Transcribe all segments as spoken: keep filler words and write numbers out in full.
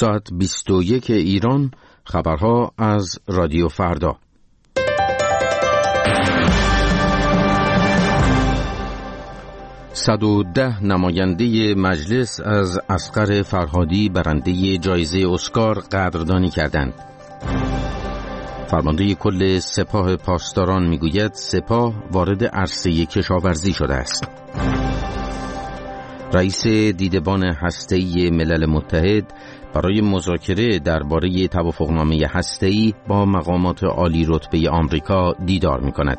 ساعت بیست و یک ایران، خبرها از رادیو فردا. صد و ده نماینده مجلس از اصغر فرهادی برنده جایزه اسکار قدردانی کردند. فرمانده کل سپاه پاسداران میگوید سپاه وارد عرصه کشاورزی شده است. رئیس دیدبان هسته‌ای ملل متحد برای مذاکره درباره توافقنامه هسته‌ای با مقامات عالی رتبه آمریکا دیدار می‌کند.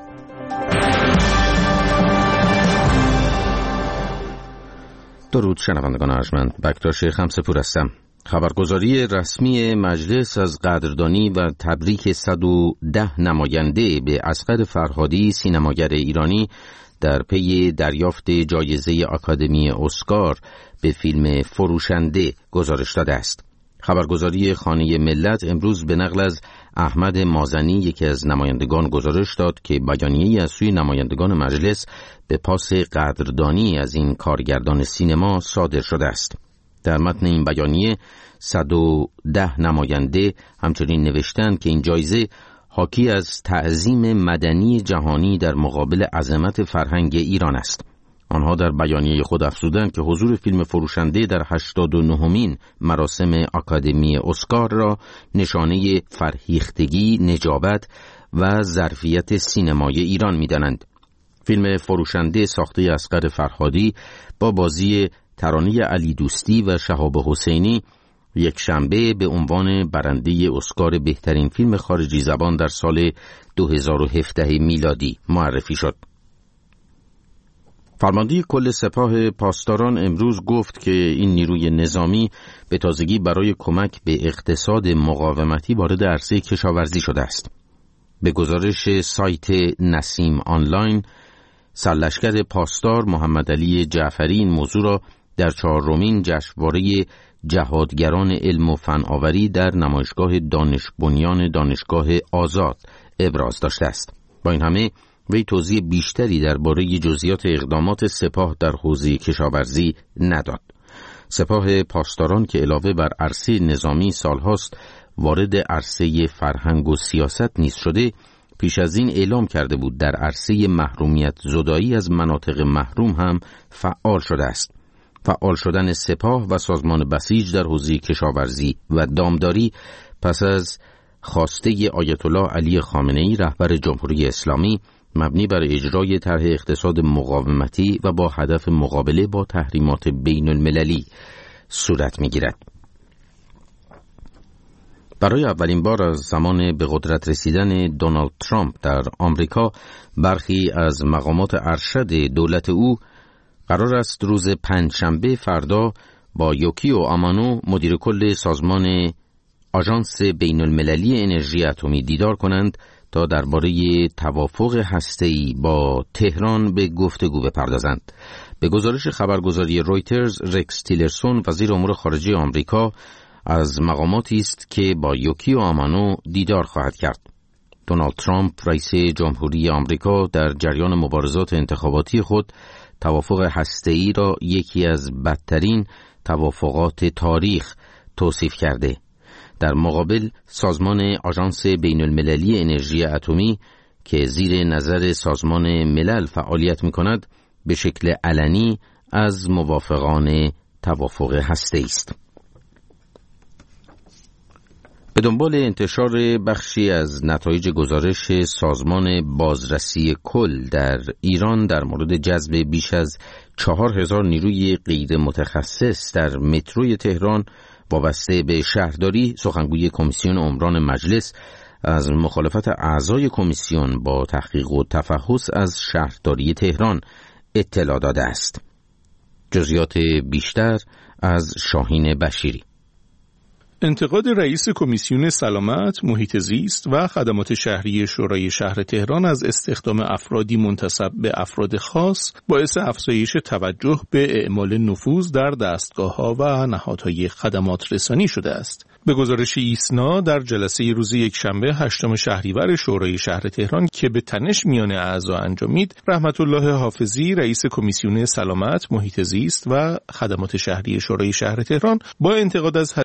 درود شنوندگان ارجمند، بکتاش خمسه‌پور هستم. خبرگزاری رسمی مجلس از قدردانی و تبریک صد و ده نماینده به اصغر فرهادی سینماگر ایرانی در پی دریافت جایزه آکادمی اسکار به فیلم فروشنده گزارش داده است. خبرگزاری خانه ملت امروز به نقل از احمد مازنی یکی از نمایندگان گزارش داد که بیانیه‌ای از سوی نمایندگان مجلس به پاس قدردانی از این کارگردان سینما صادر شده است. در متن این بیانیه صد و ده نماینده همچنین نوشتند که این جایزه حاکی از تعظیم مدنی جهانی در مقابل عظمت فرهنگ ایران است. آنها در بیانیه خود افزودند که حضور فیلم فروشنده در هشتاد و نهمین مراسم آکادمی اسکار را نشانه فرهیختگی، نجابت و ظرفیت سینمای ایران می‌دانند. فیلم فروشنده ساخته اصغر فرهادی با بازی ترانه علی دوستی و شهاب حسینی یک شنبه به عنوان برنده اسکار بهترین فیلم خارجی زبان در سال دو هزار و هفده میلادی معرفی شد. فرمانده کل سپاه پاسداران امروز گفت که این نیروی نظامی به تازگی برای کمک به اقتصاد مقاومتی وارد عرصه کشاورزی شده است. به گزارش سایت نسیم آنلاین، سرلشکر پاسدار محمد علی جعفری این موضوع را در چهارمین جشنواره جهادگران علم و فناوری در نمایشگاه دانش بنیان دانشگاه آزاد ابراز داشته است. با این همه وی توضیح بیشتری درباره جزئیات اقدامات سپاه در حوزه کشاورزی نداد. سپاه پاسداران که علاوه بر عرصه نظامی سالهاست وارد عرصه فرهنگ و سیاست نیز شده، پیش از این اعلام کرده بود در عرصه محرومیت زدایی از مناطق محروم هم فعال شده است. فعال شدن سپاه و سازمان بسیج در حوزه کشاورزی و دامداری پس از خواسته آیت الله علی خامنه‌ای رهبر جمهوری اسلامی مبنی بر اجرای طرح اقتصاد مقاومتی و با هدف مقابله با تحریمات بین المللی صورت می‌گیرد. برای اولین بار از زمان به قدرت رسیدن دونالد ترامپ در آمریکا برخی از مقامات ارشد دولت او قرار است روز پنجشنبه فردا با یوکیو آمانو مدیر کل سازمان آژانس بین المللی انرژی اتمی دیدار کنند تا درباره توافق هسته‌ای با تهران به گفتگو بپردازند. به گزارش خبرگزاری رویترز، رکس تیلرسون وزیر امور خارجه آمریکا از مقاماتی است که با یوکیو آمانو دیدار خواهد کرد. دونالد ترامپ رئیس جمهوری آمریکا در جریان مبارزات انتخاباتی خود توافق هسته‌ای را یکی از بدترین توافقات تاریخ توصیف کرده. در مقابل سازمان آژانس بین المللی انرژی اتمی که زیر نظر سازمان ملل فعالیت می‌کند به شکل علنی از موافقان توافق هسته‌ای است. به دنبال انتشار بخشی از نتایج گزارش سازمان بازرسی کل در ایران در مورد جذب بیش از چهار هزار نیروی غیر متخصص در متروی تهران وابسته به شهرداری، سخنگوی کمیسیون عمران مجلس از مخالفت اعضای کمیسیون با تحقیق و تفحص از شهرداری تهران اطلاع داده است. جزئیات بیشتر از شاهین بشیری. انتقاد رئیس کمیسیون سلامت، محیط زیست و خدمات شهری شورای شهر تهران از استخدام افرادی منتسب به افراد خاص باعث افزایش توجه به اعمال نفوذ در دستگاه‌ها و نهادهای خدمات رسانی شده است. به گزارش ایسنا در جلسه روز یکشنبه هشتم شهریور شورای شهر تهران که به تنش میان اعضا انجامید، رحمت الله حافظی رئیس کمیسیون سلامت، محیط زیست و خدمات شهری شورای شهر تهران با انتقاد از